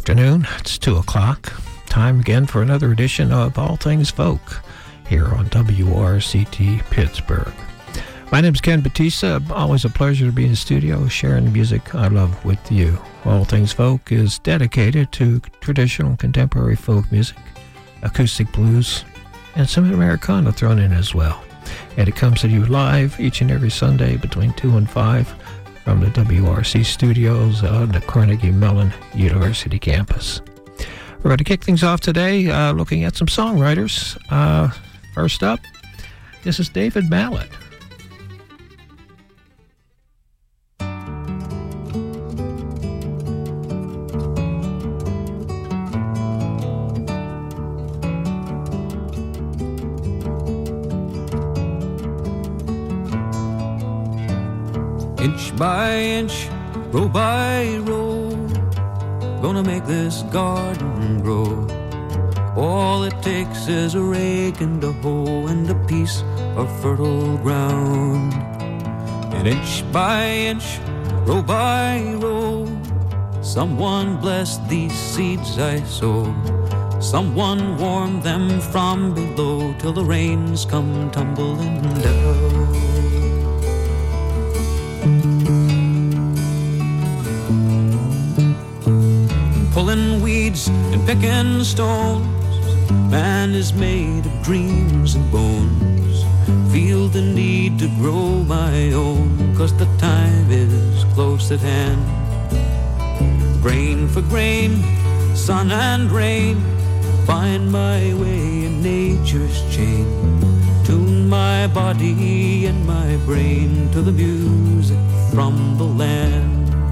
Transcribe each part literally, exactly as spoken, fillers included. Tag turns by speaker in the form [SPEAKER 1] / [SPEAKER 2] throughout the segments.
[SPEAKER 1] afternoon. It's two o'clock. Time again for another edition of All Things Folk here on W R C T Pittsburgh. My name's Ken Batista. Always a pleasure to be in the studio sharing the music I love with you. All Things Folk is dedicated to traditional contemporary folk music, acoustic blues, and some Americana thrown in as well. And it comes to you live each and every Sunday between two and five from the W R C studios on the Carnegie Mellon University campus. We're going to kick things off today uh, looking at some songwriters. Uh, first up, this is David Mallet.
[SPEAKER 2] Inch by inch, row by row, gonna make this garden grow. All it takes is a rake and a hoe and a piece of fertile ground. And inch by inch, row by row, someone bless these seeds I sow. Someone warm them from below till the rains come tumbling down. Pulling weeds and picking stones, man is made of dreams and bones. Feel the need to grow my own, 'cause the time is close at hand. Grain for grain, sun and rain, find my way in nature's chain. Tune my body and my brain to the music from the land.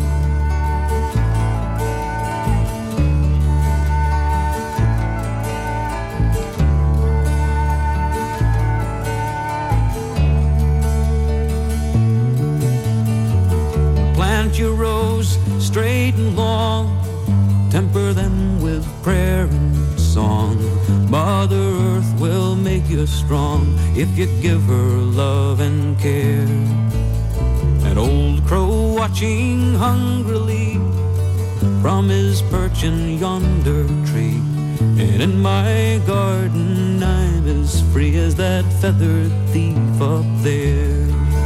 [SPEAKER 2] Your rows straight and long, temper them with prayer and song. Mother Earth will make you strong if you give her love and care. An old crow watching hungrily from his perch in yonder tree, and in my garden I'm as free as that feathered thief up there.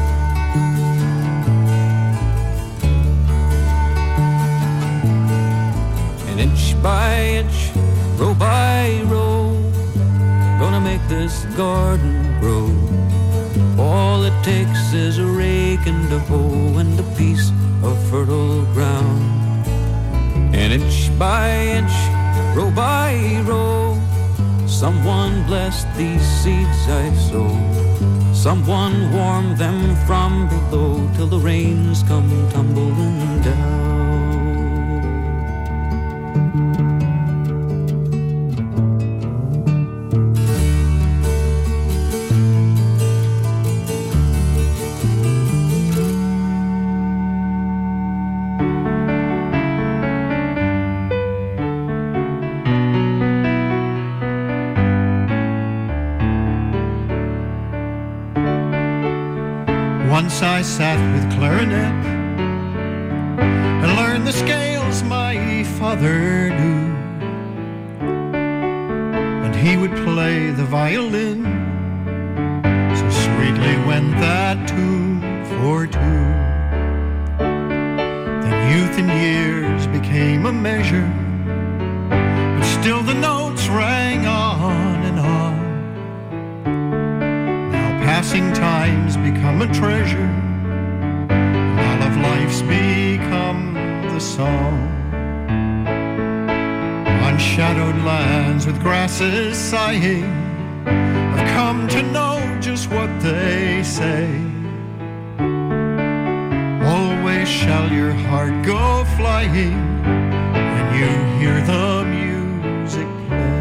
[SPEAKER 2] Inch by inch, row by row, gonna make this garden grow. All it takes is a rake and a hoe and a piece of fertile ground. And inch by inch, row by row, someone bless these seeds I sow. Someone warm them from below till the rains come tumbling down.
[SPEAKER 3] Once I sat with clarinet and learned the scales my father knew, and he would play the violin, so sweetly went that tune for two. Then youth and years became a measure, but still the notes rang on and on. Passing times become a treasure, and all of life's become the song. On shadowed lands with grasses sighing, I've come to know just what they say. Always shall your heart go flying when you hear the music play.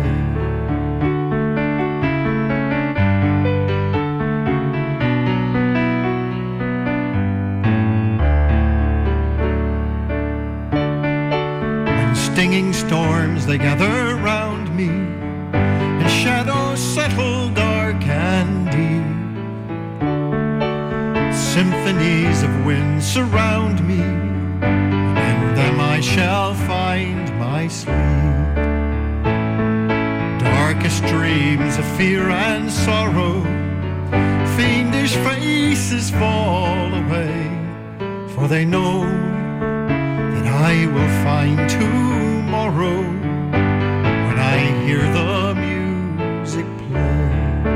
[SPEAKER 3] Stinging storms, they gather round me, and shadows settle dark and deep. Symphonies of wind surround me, and in them I shall find my I sleep. Darkest dreams of fear and sorrow, fiendish faces fall away, for they know that I will find tomorrow when I hear the music play.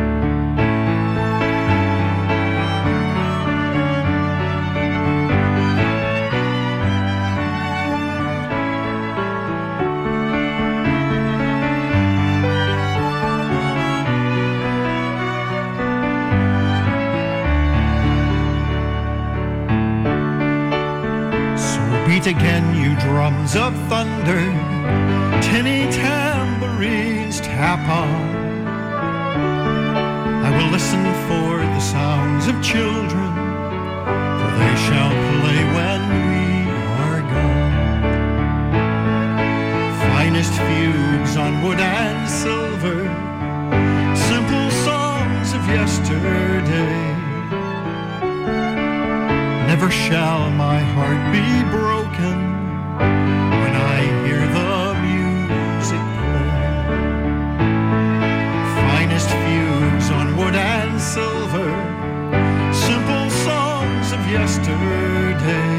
[SPEAKER 3] Beat again, you drums of thunder, tinny tambourines tap on. I will listen for the sounds of children, for they shall play when we are gone. Finest fugues on wood and silver, simple songs of yesterday. Never shall my heart be broken when I hear the music play. Finest fugues on wood and silver, simple songs of yesterday.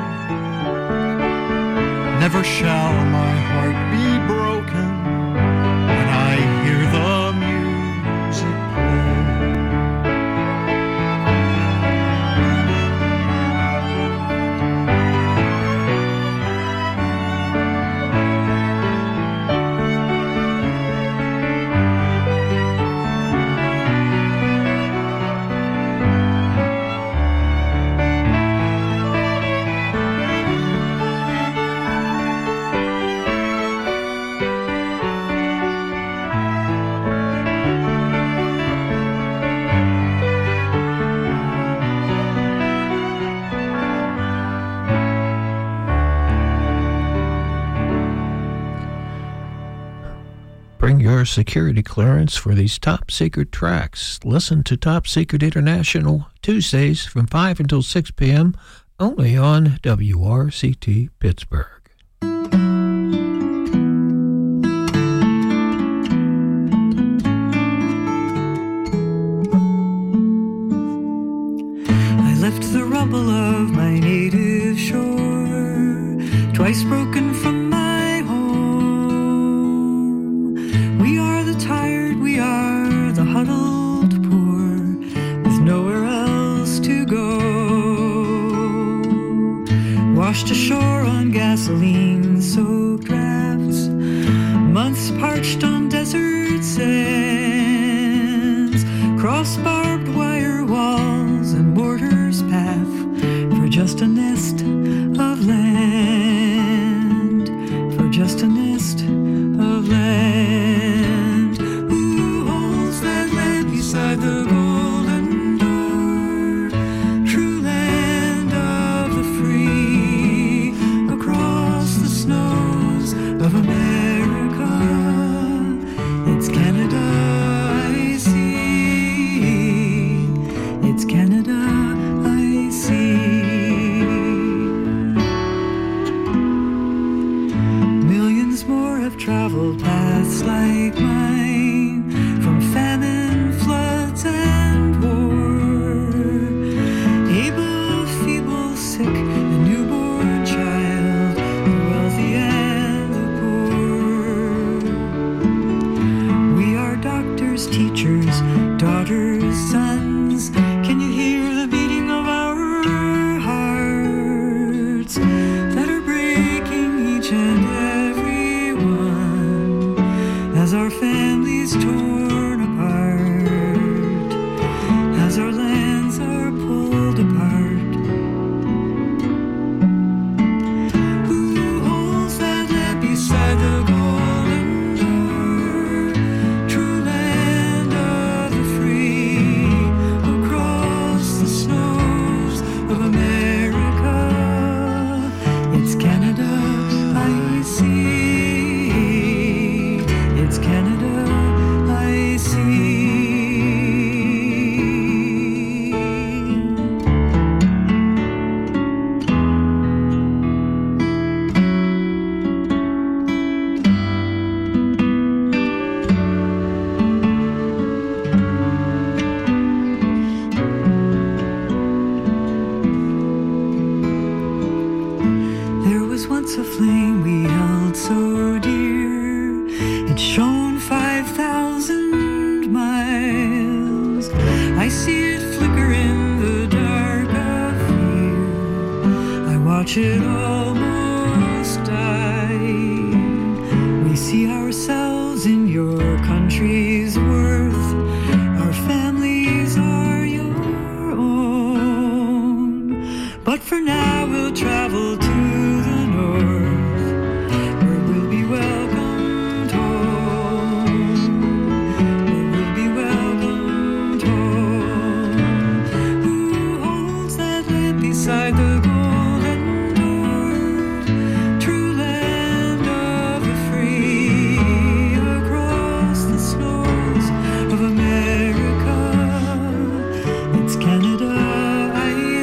[SPEAKER 3] Never shall my heart be broken when I hear the music play.
[SPEAKER 1] Bring your security clearance for these top secret tracks. Listen to Top Secret International Tuesdays from five until six p.m. only on W R C T Pittsburgh.
[SPEAKER 4] I left the rubble of my native shore, twice broken from my home. We are the tired, we are the huddled poor, with nowhere else to go. Washed ashore on gasoline-soaked rafts, months parched on desert sands, cross barbed wire walls and borders path for just a nest of land, for just a nest of land. Who holds that land beside the golden door? True land of the free, across the snows of America. It's Canada I see, it's Canada I see. was once a flame we held so dear. It shone five thousand miles. I see it flicker in the dark of fear. I watch it almost die. We see ourselves in your country's worth. Our families are your own. But for now we'll travel to the north, where we'll be welcomed home, where we'll be welcomed home. Who holds that lamp beside the golden door? True land of the free, across the snows of America. It's Canada I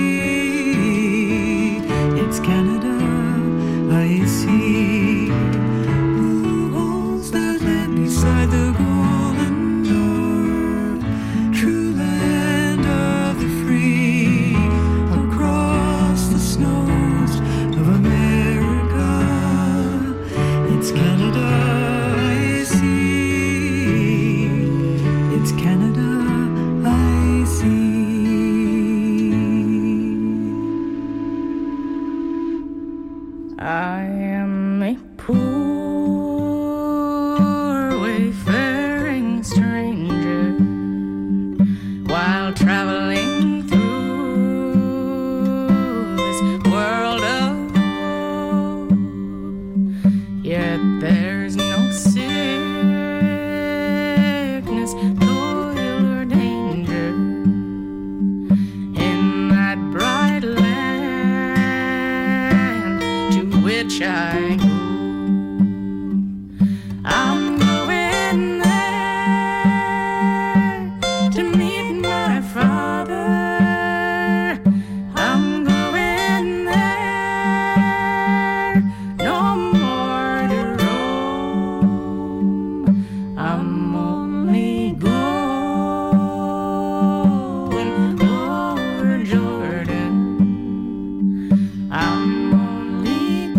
[SPEAKER 4] see. It's Canada I see. Who holds that land beside the golden door? True land of the free, across the snows of America. It's Canada I see. It's Canada I see.
[SPEAKER 5] I am a poor wayfaring stranger while traveling through this world of woe. Yet there's no sickness, toil, or danger in that bright land to which I go. I'm going there to meet my father. I'm going there, no more to roam. I'm only going over Jordan. I'm only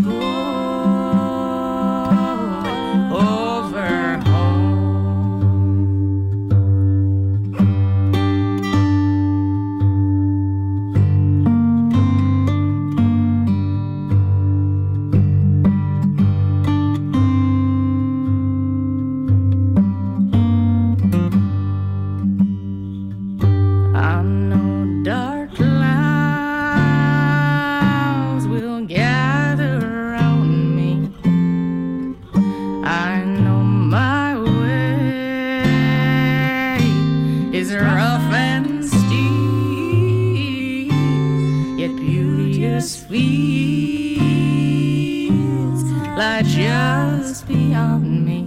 [SPEAKER 5] going over home. I know dark clouds will gather around me. I know my way is rough and steep, yet beauteous fields lie just beyond me,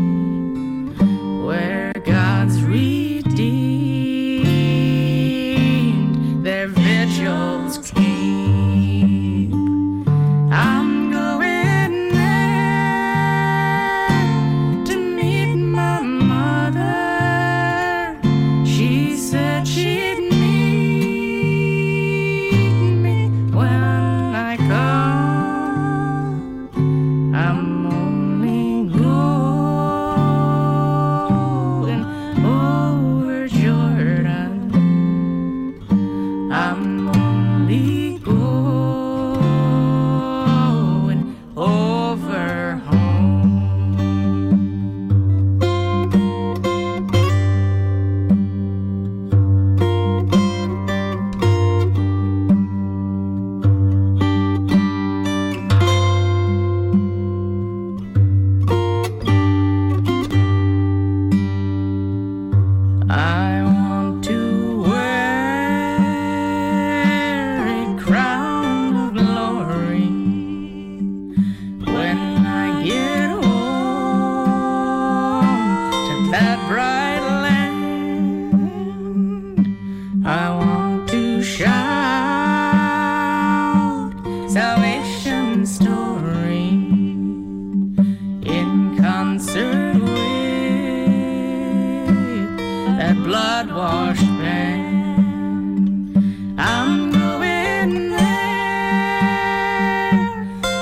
[SPEAKER 5] where God's redeemed their vigils keep. I'm going there to meet my mother. She said she'd meet me when I come. I'm only going over Jordan. I'm only going over home. I want to wear a crown of glory when I get home to that bright land. I want to shout salvation's story in concert with that blood-washed band. I'm going there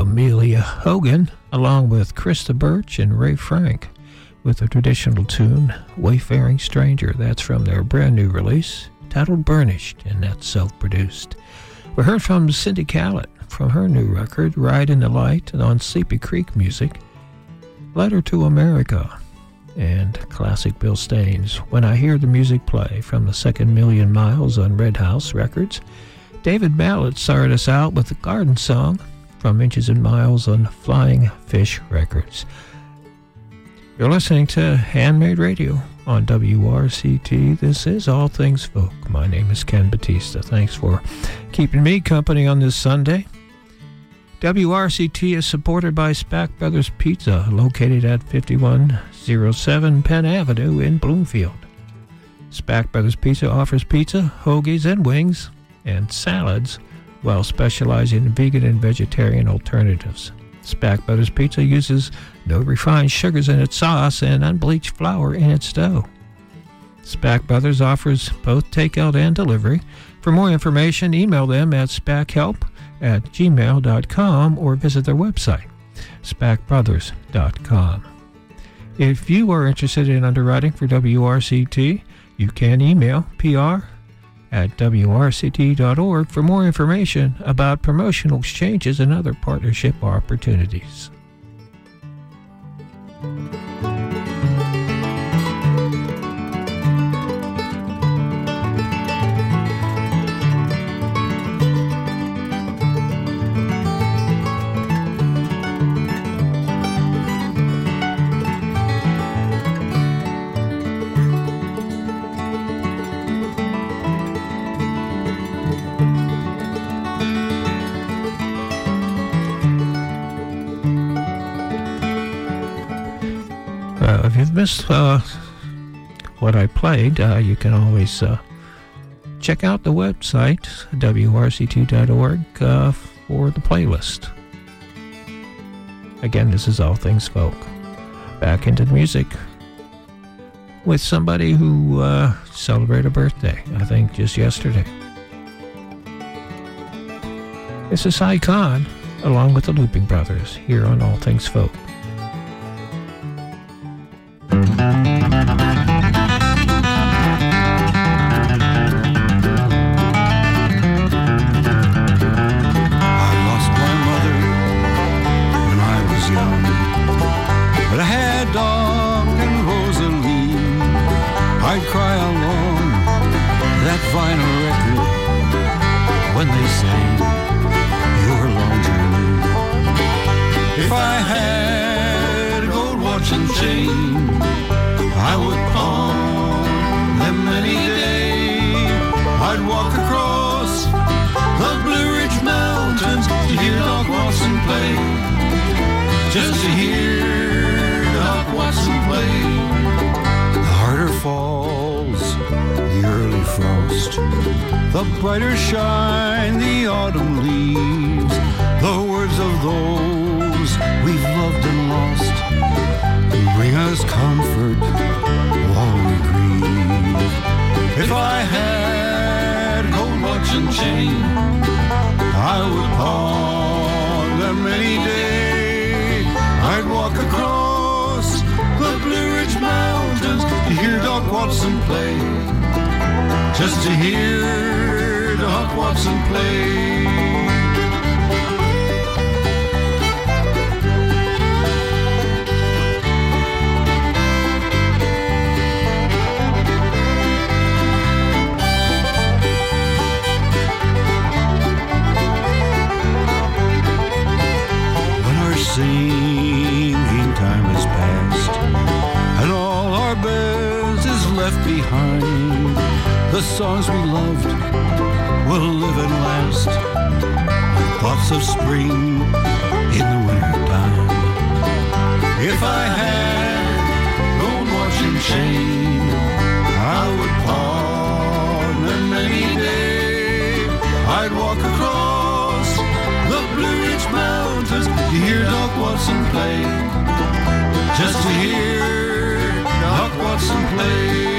[SPEAKER 1] Amelia Hogan, along with Krista Birch and Ray Frank, with the traditional tune, Wayfaring Stranger. That's from their brand new release, titled Burnished, and that's self-produced. We heard from Cindy Callett from her new record, Ride in the Light, and on Sleepy Creek Music, Letter to America, and classic Bill Staines, When I Hear the Music Play, from the second Million Miles on Red House Records. David Mallett started us out with the Garden Song from Inches and Miles on Flying Fish Records. You're listening to Handmade Radio on W R C T. This is All Things Folk. My name is Ken Batista. Thanks for keeping me company on this Sunday. W R C T is supported by Spack Brothers Pizza, located at fifty-one oh seven Penn Avenue in Bloomfield. Spack Brothers Pizza offers pizza, hoagies, and wings, and salads, while specializing in vegan and vegetarian alternatives. Spack Brothers Pizza uses no refined sugars in its sauce and unbleached flour in its dough. Spack Brothers offers both takeout and delivery. For more information, email them at spackhelp at gmail dot com or visit their website, spack brothers dot com. If you are interested in underwriting for W R C T, you can email P R at W R C T dot org for more information about promotional exchanges and other partnership opportunities. If you've missed uh, what I played, uh, you can always uh, check out the website, W R C T dot org, uh, for the playlist. Again, this is All Things Folk. Back into the music with somebody who uh, celebrated a birthday, I think just yesterday. This is Sai Khan, along with the Looping Brothers, here on All Things Folk.
[SPEAKER 3] Just to hear Doc Watson play. The harder falls the early frost, the brighter shine the autumn leaves. The words of those we've loved and lost bring us comfort while we grieve. If I had gold watch and chain, I would pawn them any day. I'd walk across the Blue Ridge Mountains to hear Doc Watson play. Just to hear Doc Watson play. Singing time has passed, and all our best is left behind. The songs we loved will live and last, like thoughts of spring in the winter time. If I had gold watch and chain, I would pawn them any day. I'd walk across the Blue Ridge Mountains to hear Doc Watson play. Just to hear Doc Watson play.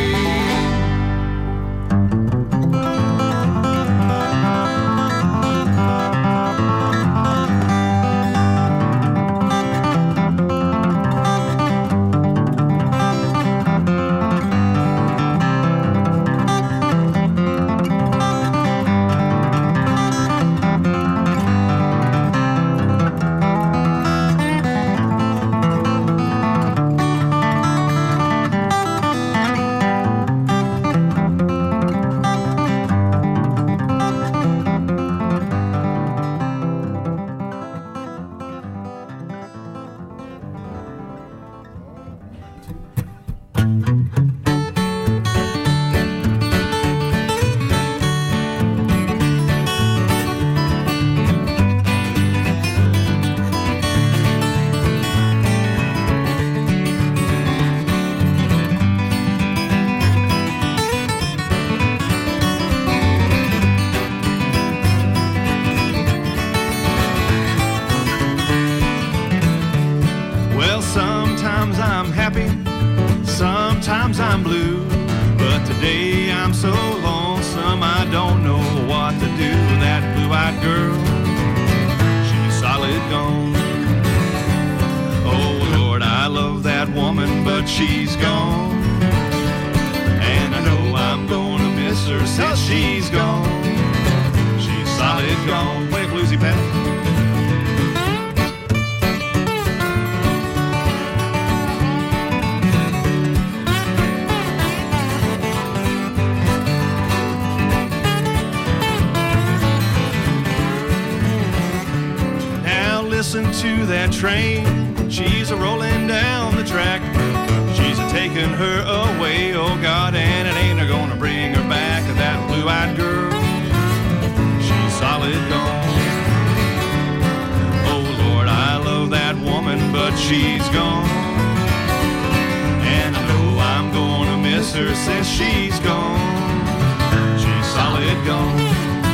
[SPEAKER 3] Sometimes I'm happy, sometimes I'm blue, but today I'm so lonesome I don't know what to do. That blue-eyed girl, she's solid gone. Oh Lord, I love that woman, but she's gone, and I know I'm gonna miss her since she's gone. She's solid gone. Play a bluesy, Pat. Listen to that train, she's a-rolling down the track. She's a-taking her away, oh God, and it ain't a-gonna bring her back. That blue-eyed girl, she's solid gone. Oh Lord, I love that woman, but she's gone, and I know I'm gonna miss her since she's gone. She's solid gone.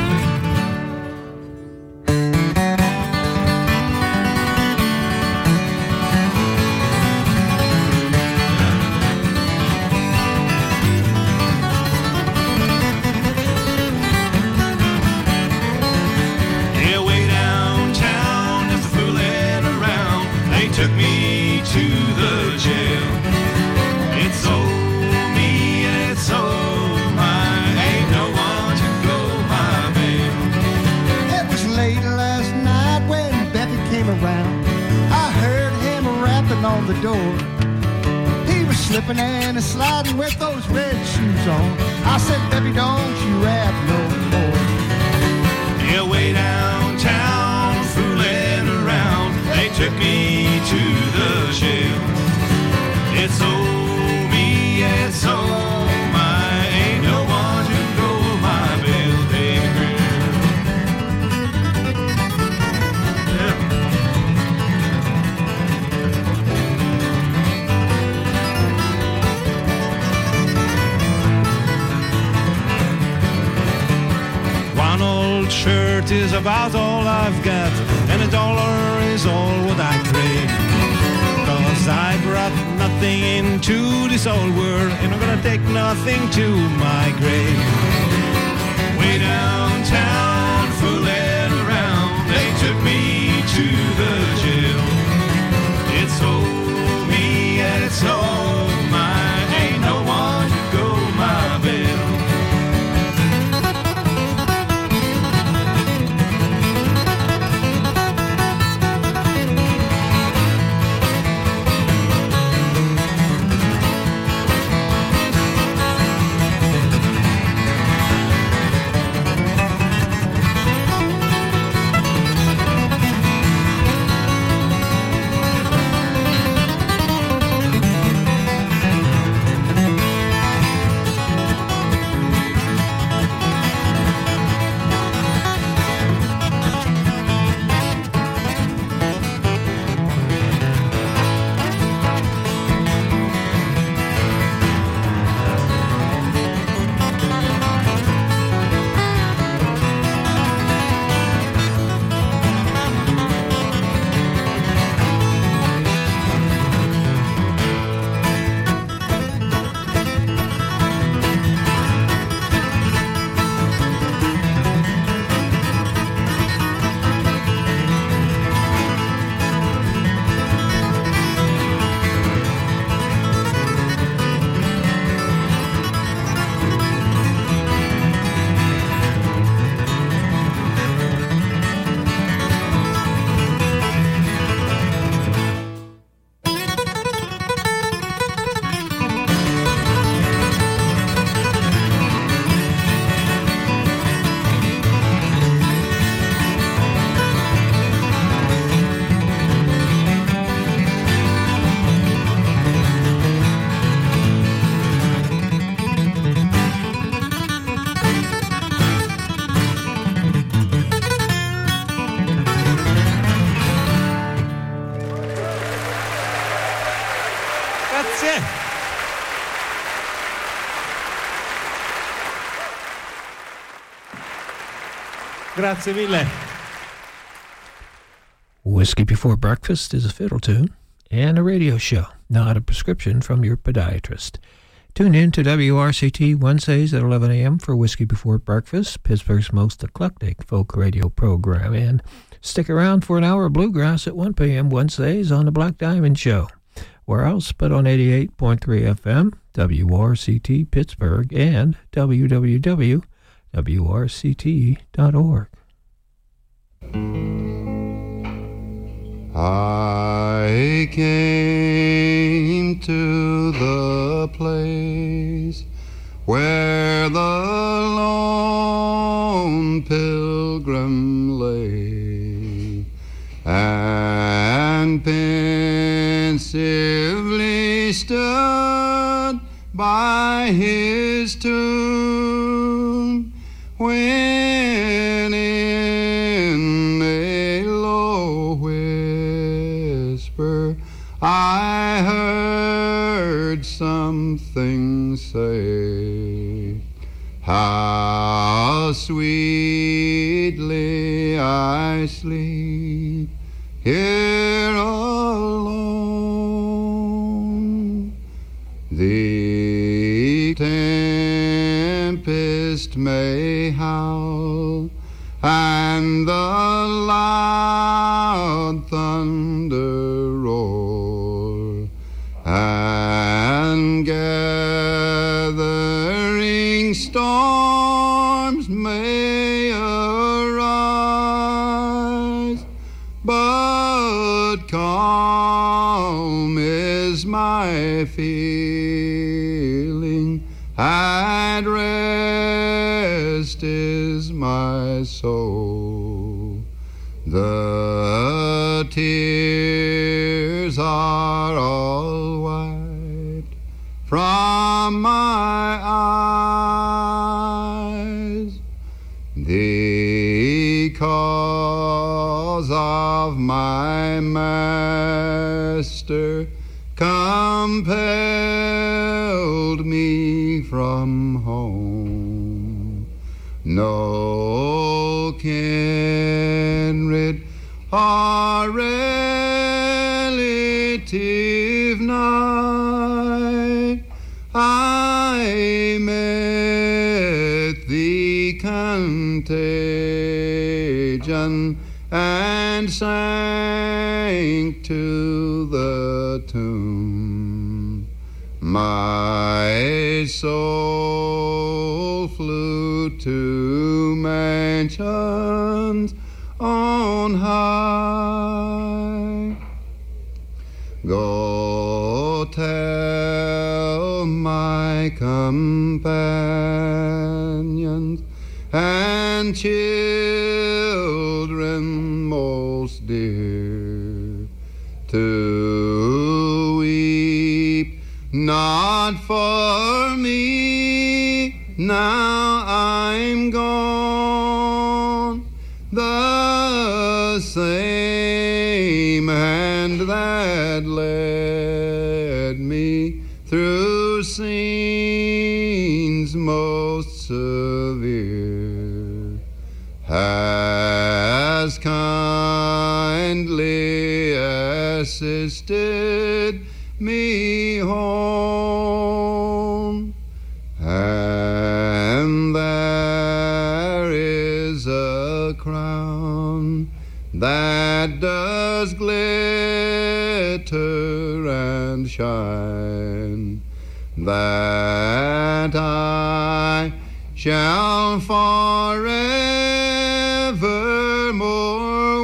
[SPEAKER 3] Took me to the jail. It's oh me, it's oh my, ain't no one to go my bail.
[SPEAKER 6] It was late last night when Beppy came around. I heard him rapping on the door. He was slipping and sliding with those red shoes on. I said, Beppy, don't you rap no more.
[SPEAKER 3] Yeah, way downtown, fooling around, they took me to the jail. It's oh me, it's oh my, ain't no one to go my bail, baby girl. Yeah. One old shirt is about all I've got, and a dollar is all what I crave. Cause I brought nothing into this old world, and I'm gonna take nothing to my grave. Way downtown, fooling around, they took me to the jail. It's oh me, and it's oh my, ain't no one to go my bail. Grazie mille.
[SPEAKER 1] Whiskey Before Breakfast is a fiddle tune and a radio show. not a prescription from your podiatrist. Tune in to W R C T Wednesdays at eleven a.m. for Whiskey Before Breakfast, Pittsburgh's most eclectic folk radio program. And stick around for an hour of bluegrass at one p.m. Wednesdays on The Black Diamond Show. Where else but on eighty-eight point three F M, W R C T Pittsburgh, and w w w dot w r c t dot org.
[SPEAKER 3] I came to the place where the lone pilgrim lay, and pensively stood by his tomb, when in a low whisper I heard something say, how sweetly I sleep here alone. The tempest may howl and the loud thunder roar, and gathering storms may arise, but calm is my feeling, at rest is my soul. The tears are all wiped from my eyes. The cause of my master compelled me from home. No kindred or relative nigh, I met the contagion and sank to the tomb. My soul flew to mansions on high. Go tell my companions and children most dear to weep not for me now I'm gone. The same hand that led me through scenes most severe has kindly assisted me home, and there is a crown that does glitter and shine, that I shall forevermore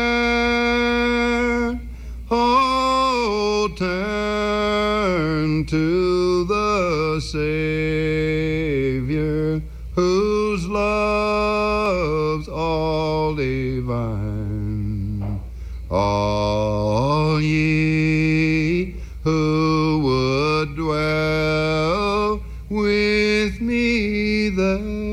[SPEAKER 3] wear. Oh, turn to the Savior, whose love's all divine. All ye who would dwell with me there.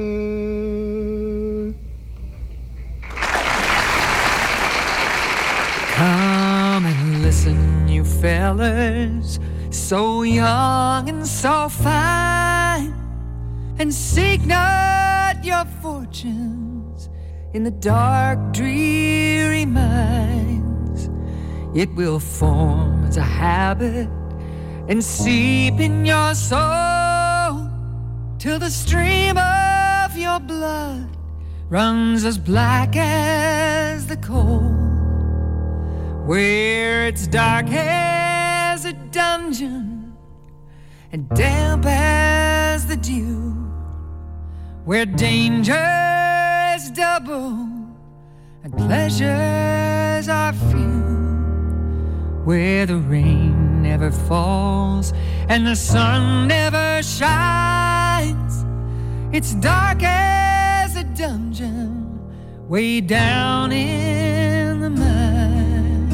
[SPEAKER 4] Come and listen, you fellas, so young and so fine, and seek not your fortunes in the dark, dreary mines. It will form as a habit and seep in your soul till the stream of your blood runs as black as the coal, where it's dark as a dungeon and damp as the dew, where danger is double and pleasures are few, where the rain never falls and the sun never shines. It's dark as a dungeon way down in the mine.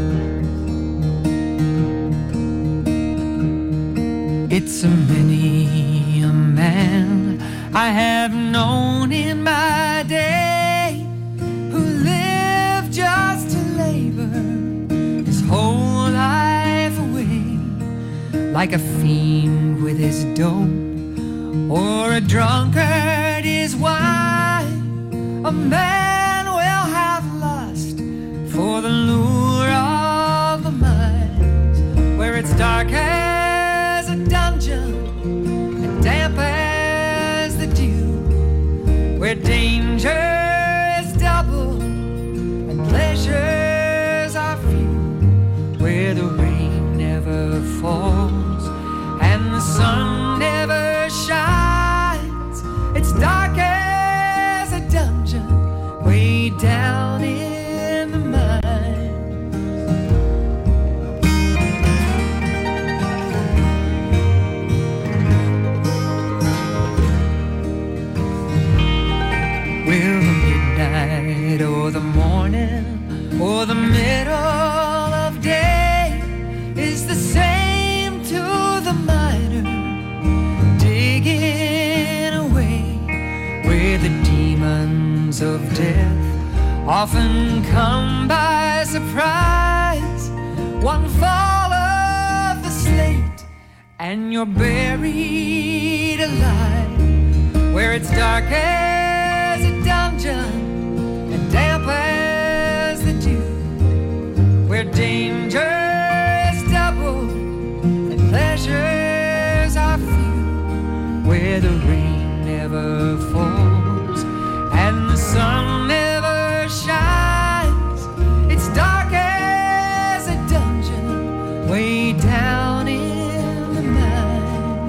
[SPEAKER 4] It's a many a man I have known in my day who lived just to labor his whole life away, like a fiend with his dope or a drunkard his wine. A man will have lust for the lure of the mines, where it's dark as a dungeon and damp as the dew, where danger is double and pleasures are few, where the rain never falls and the sun never shines. It's dark as a dungeon way down in the mine. Will the midnight or the morning or the middle of day is the same to the miner digging away, where the demons of death often come by surprise. One fall of the slate and you're buried alive, where it's dark as a dungeon and damp as the dew, where danger is double and pleasures are few, where the rain never falls and the sun never shines. It's dark as a dungeon way down in the mine.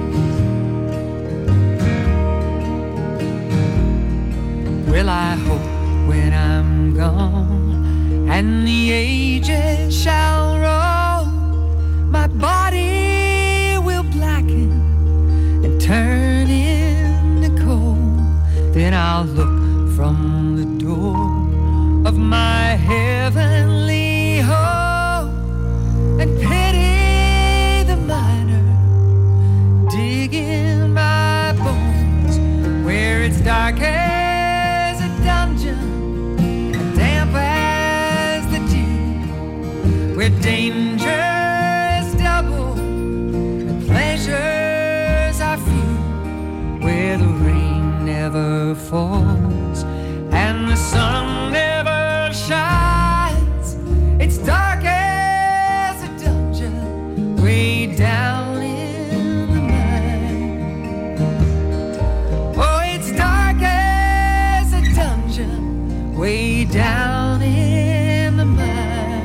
[SPEAKER 4] Well, I hope when I'm gone and the ages shall roll, my body will blacken and turn into coal. Then I'll look from the door of my heavenly home and pity the miner digging my bones, where it's dark as a dungeon and damp as the dew, where danger is double and pleasures are few, where the rain never falls and the sun never shines. It's dark as a dungeon way down in the mine. Oh, it's dark as a dungeon way down in the mine.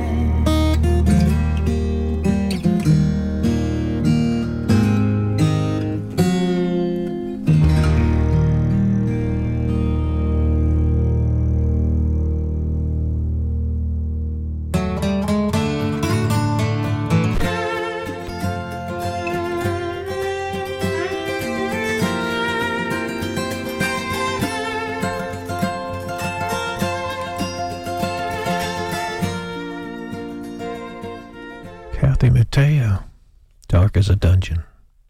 [SPEAKER 1] Kathy Mattea, Dark as a Dungeon.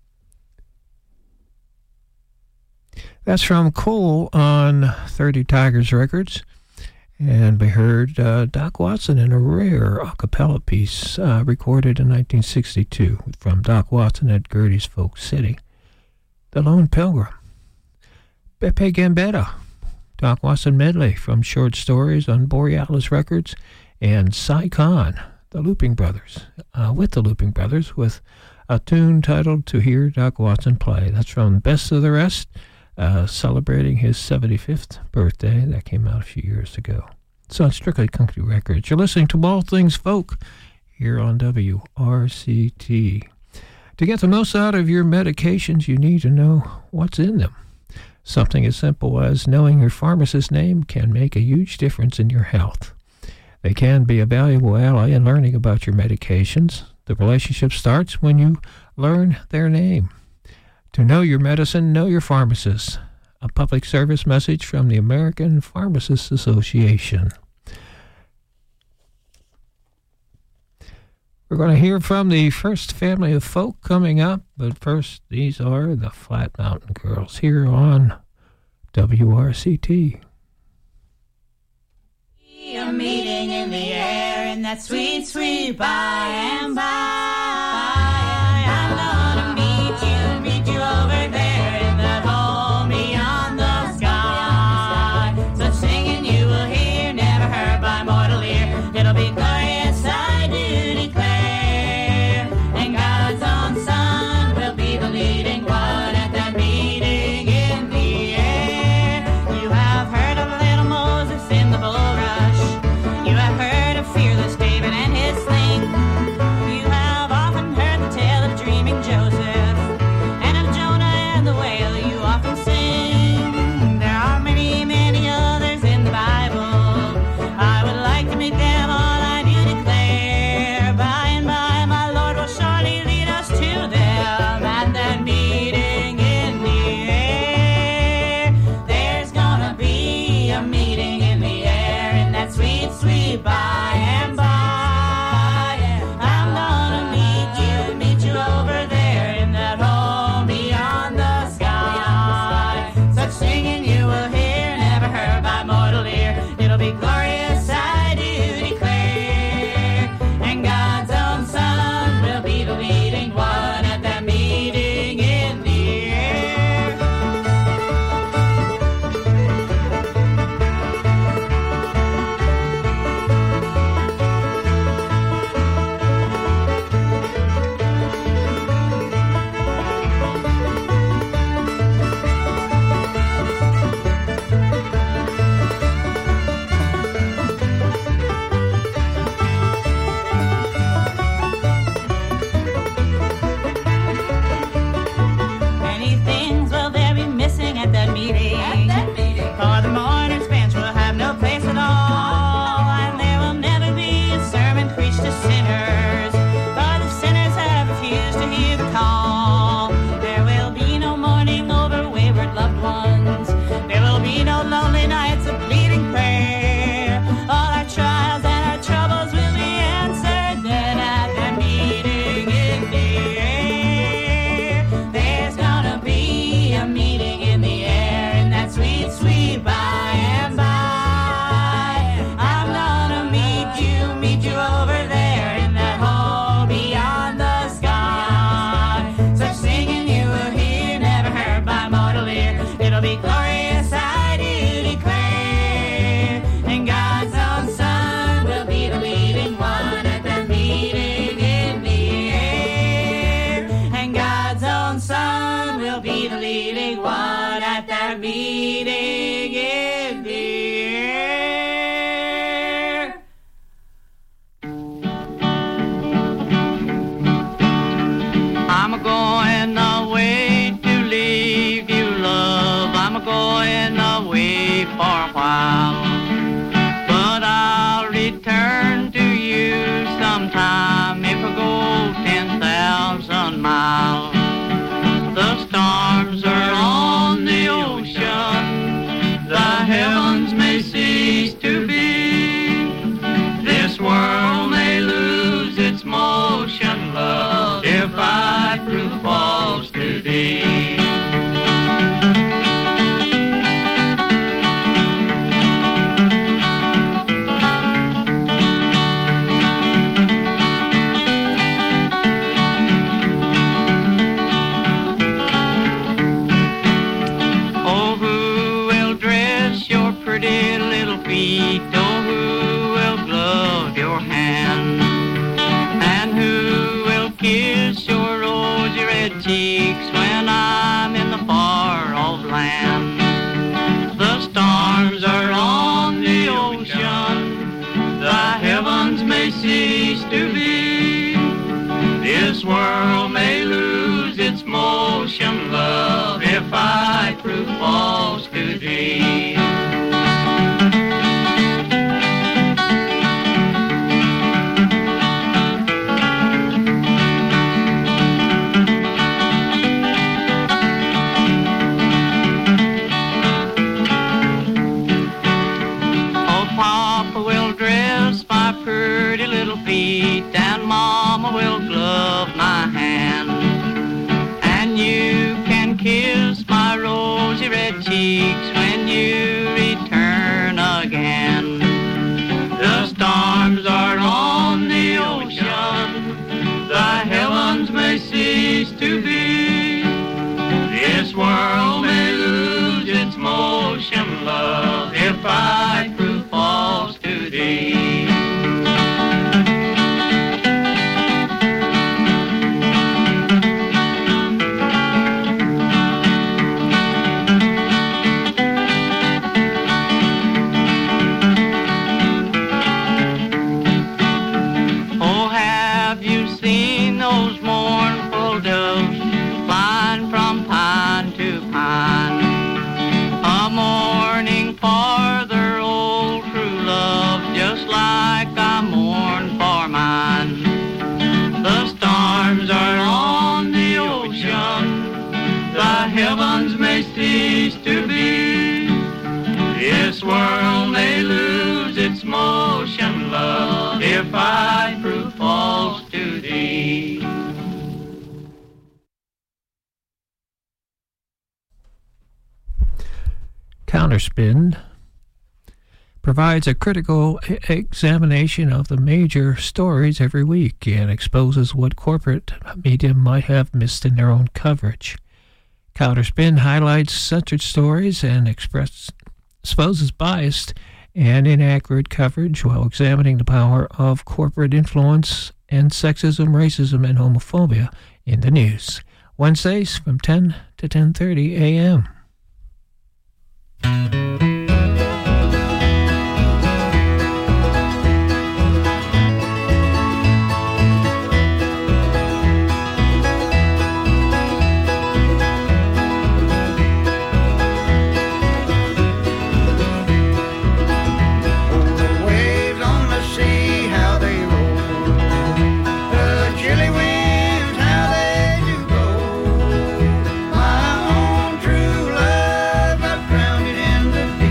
[SPEAKER 1] That's from Cole on thirty Tigers Records. And we heard uh, Doc Watson in a rare a cappella piece uh, recorded in nineteen sixty-two from Doc Watson at Gertie's Folk City. The Lone Pilgrim. Beppe Gambetta, Doc Watson medley from Short Stories on Borealis Records. And Cy Khan, the Looping Brothers, uh, with the Looping Brothers, with a tune titled To Hear Doc Watson Play. That's from Best of the Rest, uh, celebrating his seventy-fifth birthday. That came out a few years ago. So it's Strictly Country Records. You're listening to All Things Folk here on W R C T. To get the most out of your medications, you need to know what's in them. Something as simple as knowing your pharmacist's name can make a huge difference in your health. They can be a valuable ally in learning about your medications. The relationship starts when you learn their name. To know your medicine, know your pharmacist. A public service message from the American Pharmacists Association. We're going to hear from the first family of folk coming up, but first, these are the Flat Mountain Girls here on W R C T.
[SPEAKER 5] A meeting in the air in that sweet, sweet by and by. I'm gonna meet you, meet you over there in that home beyond the sky. Such singing you will hear, never heard by mortal ear. It'll be glorious, I do declare. And God's own Son will be the leading one at that meeting in the air. You have heard of little Moses in the bulrush. You have heard of fearless David and his sling. You
[SPEAKER 1] Counterspin provides a critical examination of the major stories every week and exposes what corporate media might have missed in their own coverage. Counterspin highlights censored stories and express, exposes biased and inaccurate coverage while examining the power of corporate influence and sexism, racism, and homophobia in the news. Wednesdays from ten to ten thirty a.m.
[SPEAKER 6] My own true love, I drowned it in the deep.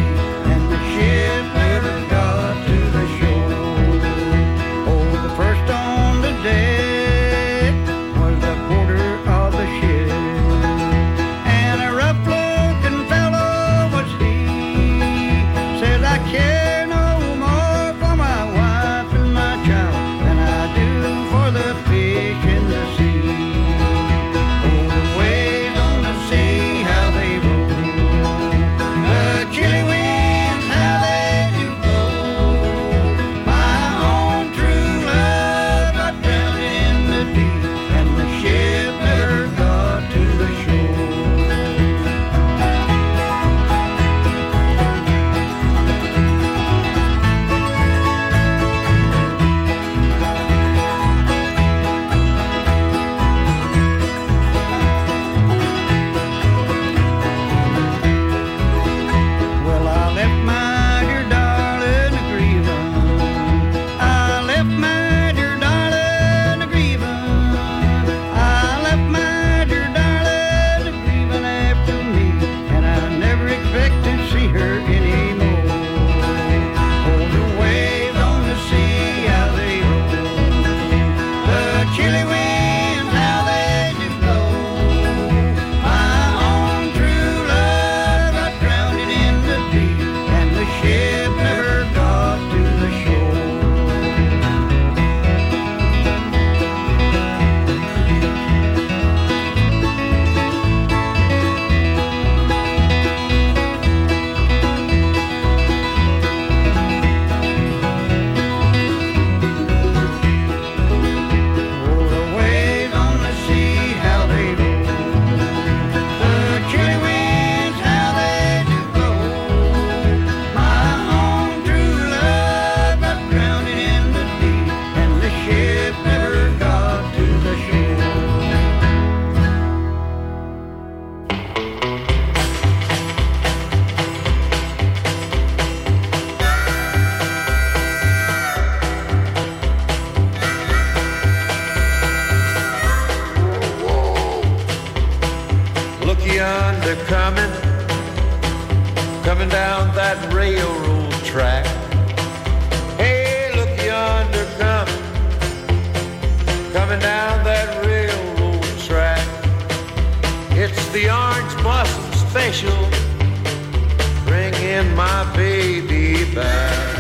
[SPEAKER 7] yonder coming, coming down that railroad track. Hey, look yonder coming, coming down that railroad track. It's the Orange Blossom Special, bringing my baby back.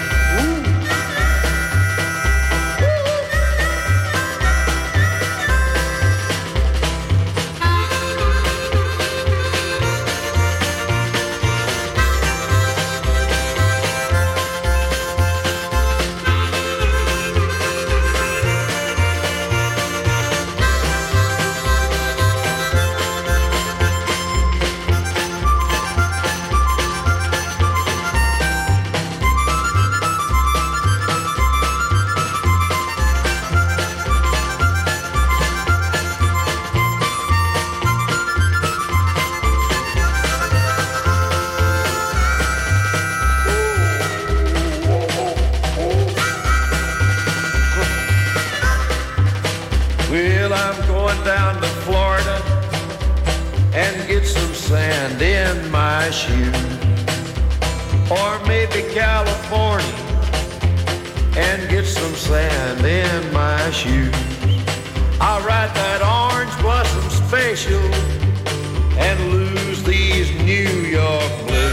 [SPEAKER 7] Down to Florida and get some sand in my shoe, or maybe California and get some sand in my shoes. I'll ride that Orange Blossom Special and lose these New York blues.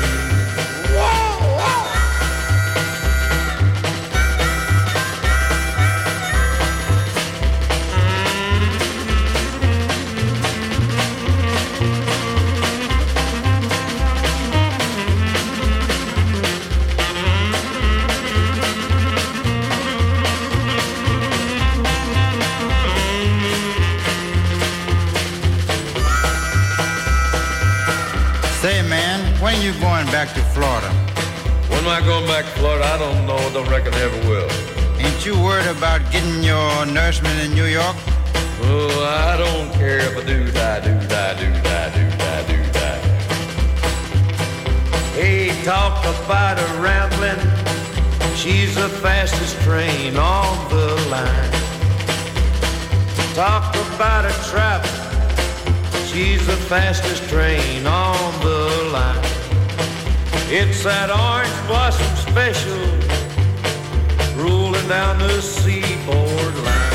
[SPEAKER 8] Say, man, when are you going back to Florida?
[SPEAKER 7] When am I going back to Florida? I don't know. Don't reckon I ever will.
[SPEAKER 8] Ain't you worried about getting your nourishment in New York?
[SPEAKER 7] Oh, I don't care if I do die, do die, do die, do die, do die. Hey, talk about a rambling. She's the fastest train on the line. Talk about a travel. She's the fastest train on the line. It's that Orange Blossom Special rolling down the seaboard line.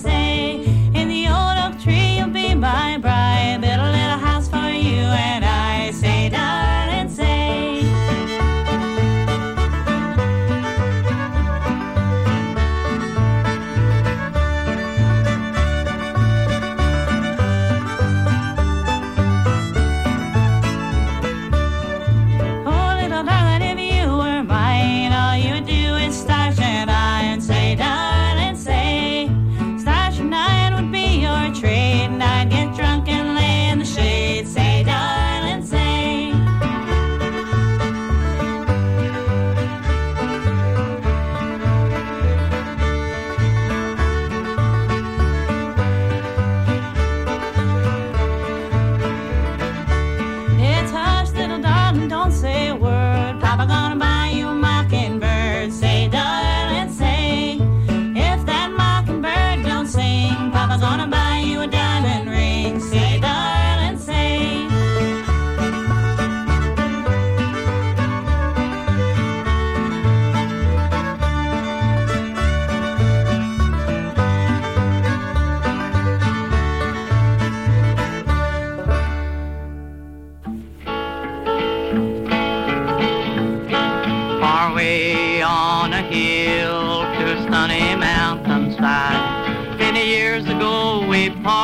[SPEAKER 5] My bride, build a little house for you and I.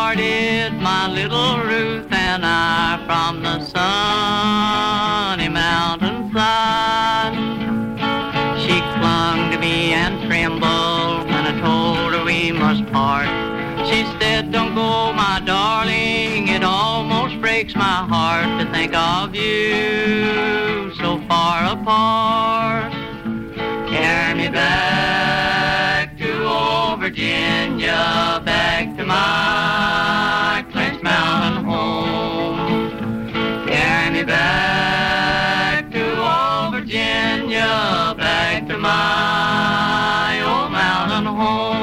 [SPEAKER 9] parted, my little Ruth and I, from the sunny mountainside. She clung to me and trembled when I told her we must part. She said, don't go, my darling, it almost breaks my heart to think of you so far apart. Carry me back to old Virginia, back to my Clinch Mountain home. Carry me back to old Virginia, back to my old mountain home.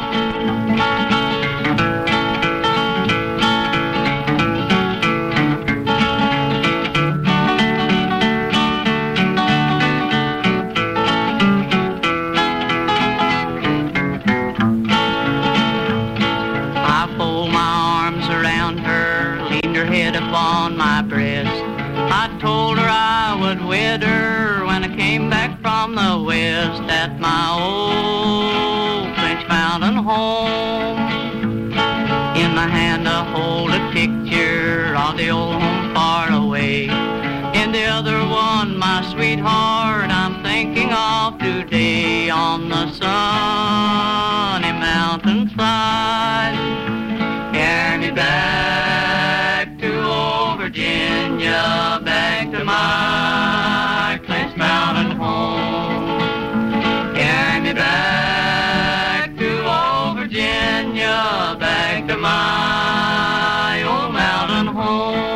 [SPEAKER 9] On my breast, I told her I would wed her when I came back from the west at my old Clinch Mountain home. In my hand I hold a picture of the old home far away. In the other one, my sweetheart I'm thinking of today on the sunny mountainside. Carry me back to old Virginia, back to my Clinch Mountain home. Carry me back to old Virginia, back to my old mountain home.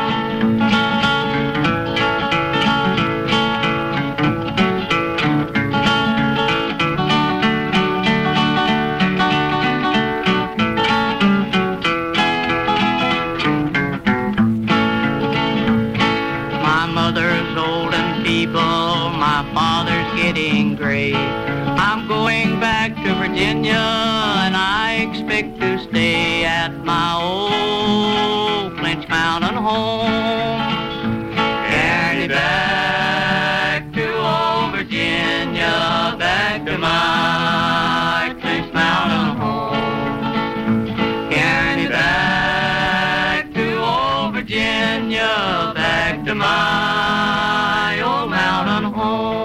[SPEAKER 9] My father's getting gray. I'm going back to Virginia, and I expect to stay at my old Clinch Mountain home. Carry me back to old Virginia, back to my Clinch Mountain home. Carry me back to old Virginia, back to my old mountain home.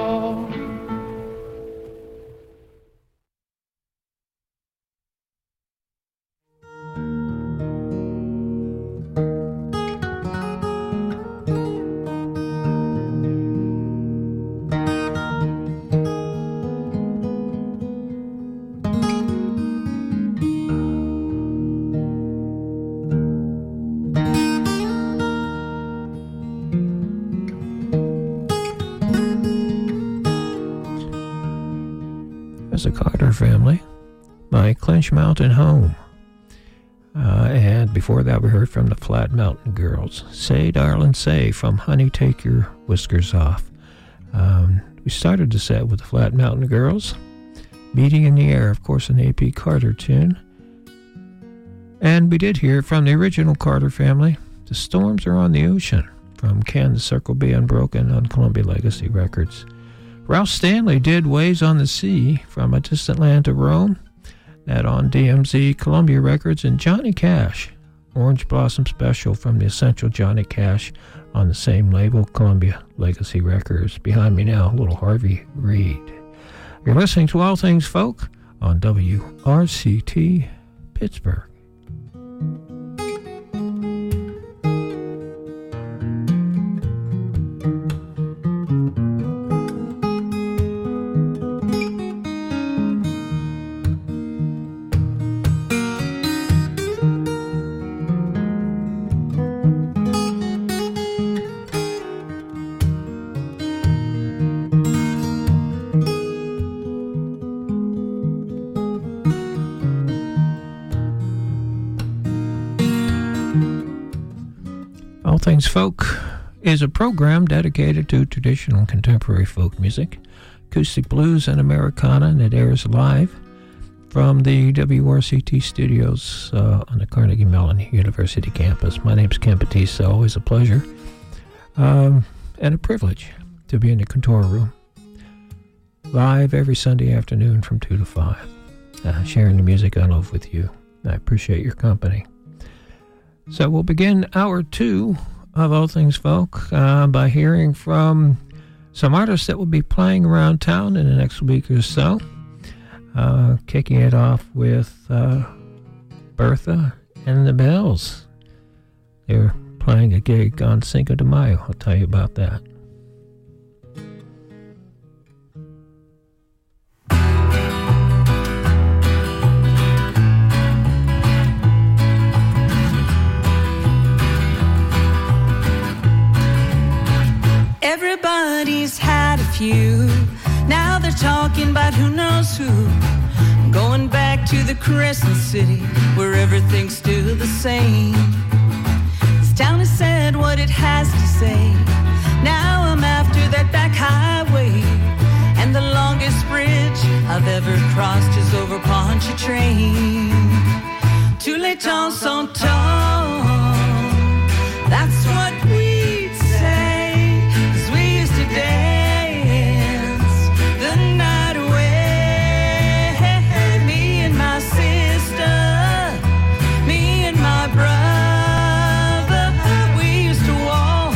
[SPEAKER 1] The Carter Family, my Clinch Mountain home. Uh, and before that, we heard from the Flat Mountain Girls. Say, darling, say, from Honey, Take Your Whiskers Off. Um, we started the set with the Flat Mountain Girls. Meeting in the Air, of course, an A P Carter tune. And we did hear from the original Carter Family, The Storms Are on the Ocean, from Can the Circle Be Unbroken on Columbia Legacy Records. Ralph Stanley did Waves on the Sea, From a Distant Land to Rome, that on D M Z Columbia Records, and Johnny Cash, Orange Blossom Special from the Essential Johnny Cash on the same label, Columbia Legacy Records. Behind me now, little Harvey Reid. You're listening to All Things Folk on W R C T Pittsburgh. Things Folk is a program dedicated to traditional and contemporary folk music, acoustic blues, and Americana, and it airs live from the W R C T studios uh, on the Carnegie Mellon University campus. My name's Ken Batista. Always a pleasure um, and a privilege to be in the control room live every Sunday afternoon from two to five, uh, sharing the music I love with you. I appreciate your company. So we'll begin hour two of All Things Folk uh, by hearing from some artists that will be playing around town in the next week or so. Uh, kicking it off with uh, Bertha and the Bells. They're playing a gig on Cinco de Mayo. I'll tell you about that.
[SPEAKER 10] Everybody's had a few. Now they're talking about who knows who. Going back to the Crescent City where everything's still the same. This town has said what it has to say. Now I'm after that back highway. And the longest bridge I've ever crossed is over Pontchartrain. Tous les temps sont temps. That's what we'd say. 'Cause we used to dance the night away. Me and my sister, me and my brother, we used to walk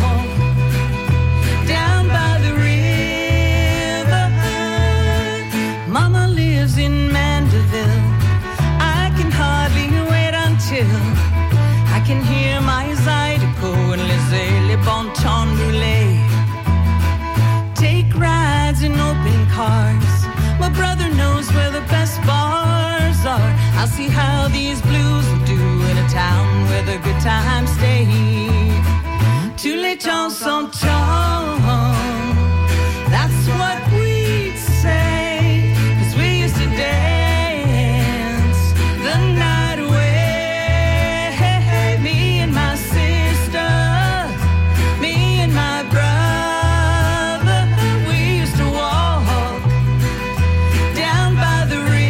[SPEAKER 10] down by the river. Mama lives in Mandeville. I can hardly wait until I can hear my Zydeco and laissez les bon temps rouler. Take rides in open cars. My brother knows where the best bars are. I'll see how these blues will do in a town where the good times stay. Tous les temps sont temps. That's what we'd say. 'Cause we used to dance the night away. Me and my sister, me and my brother, we used to walk down by the river.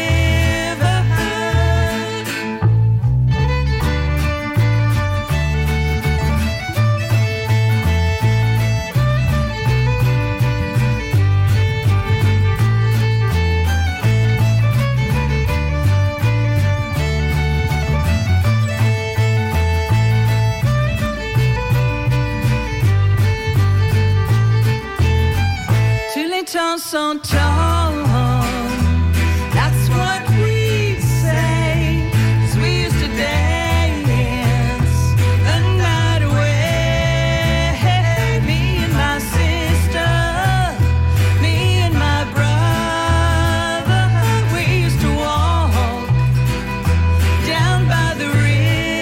[SPEAKER 10] Tous les temps sont temps. That's what we'd say. 'Cause we used to dance the night away. Me and my sister, me and my brother, we used to walk down by the river.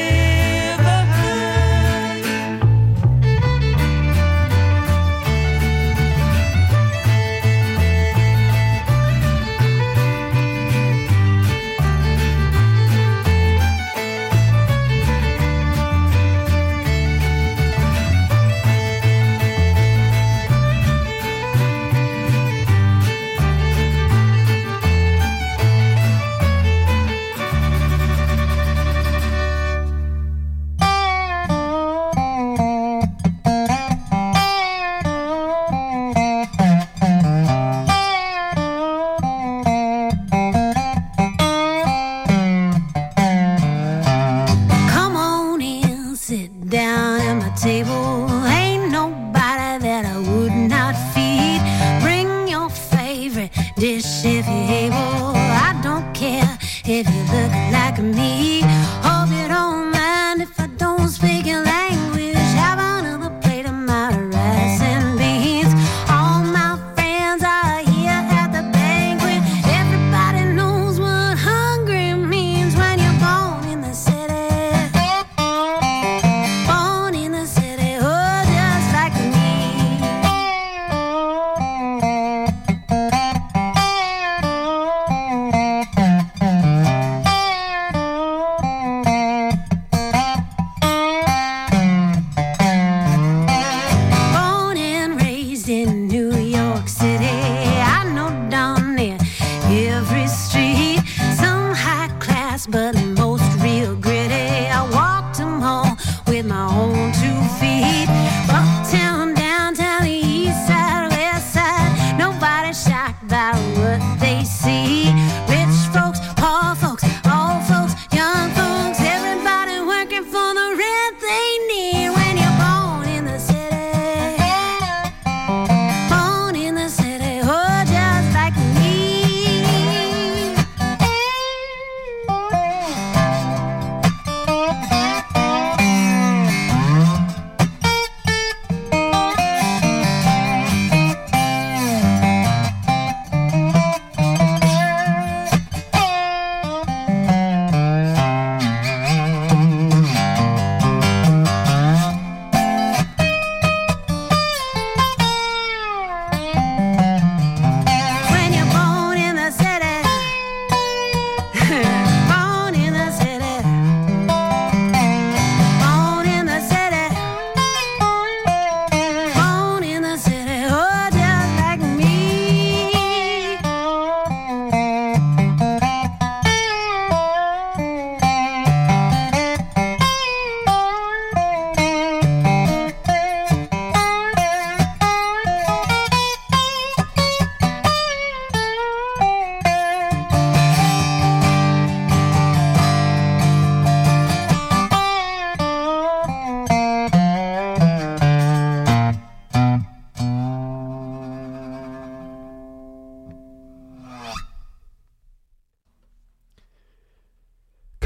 [SPEAKER 10] Come on in, sit down at my table. Ain't nobody that I would not feed. Bring your favorite dish if you're able. I don't care if you look like me. Hope you don't mind if I don't speak your language. Have another plate of my rice and beans. All my friends are here at the banquet. Everybody knows what hungry means when you're born in the city. Born in the city. Oh,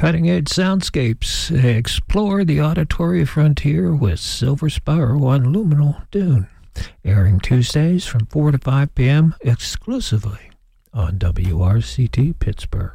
[SPEAKER 1] Cutting Edge Soundscapes. Explore the auditory frontier with Silver Sparrow on Luminal Dune. Airing Tuesdays from four to five p.m. exclusively on W R C T Pittsburgh.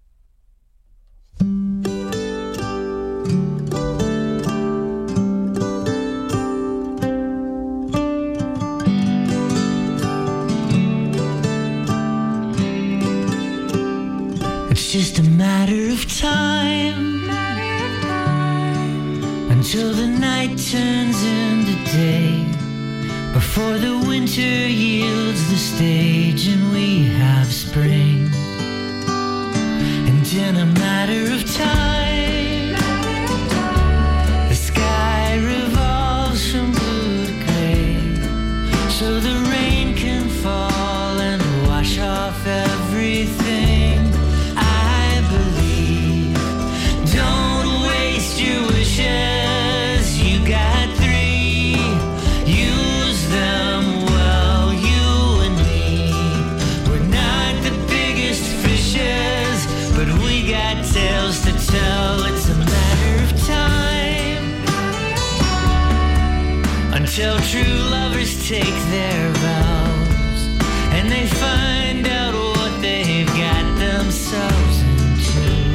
[SPEAKER 11] It's just a matter of time, matter of time until the night turns into day, before the winter yields the stage and we have spring. And in a matter of time, matter of time the sky revolves from blue to gray, so the rain can fall and wash off everything. Your wishes, you got three. Use them well, you and me. We're not the biggest fishes, but we got tales to tell. It's a matter of time until true lovers take their vows and they find out what they've got themselves into.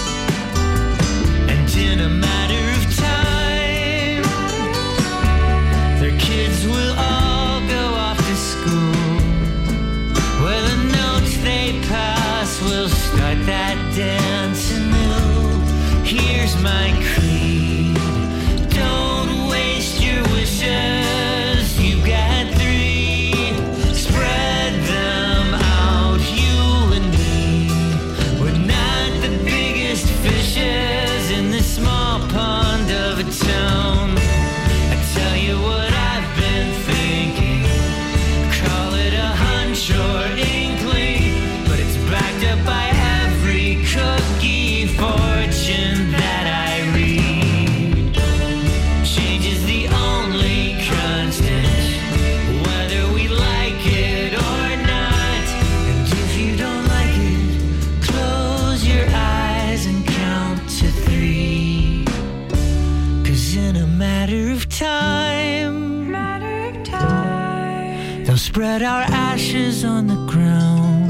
[SPEAKER 11] In a matter of time, their kids will all go off to school, where the notes they pass will start that dance anew. Here's my creed: don't waste your wishes, you got three. Spread them out, you and me. We're not the biggest fishes in this small pond of a town. I tell you what I've been thinking, call it a hunch or inkling, but it's backed up by every cookie fortune that I read. Change is the only constant, whether we like it or not. And if you don't like it, close your eyes and count to three. Cause in a matter of time, matter of time they'll spread our ashes on the ground.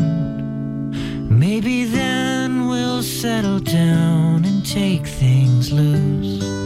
[SPEAKER 11] Maybe then we'll settle down and take things loose.